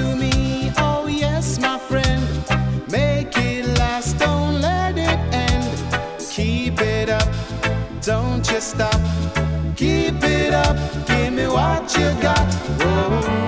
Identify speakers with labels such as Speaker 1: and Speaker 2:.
Speaker 1: to me. Oh yes, my friend, make it last, don't let it end. Keep it up, don't you stop. Keep it up, give me what you got. Whoa.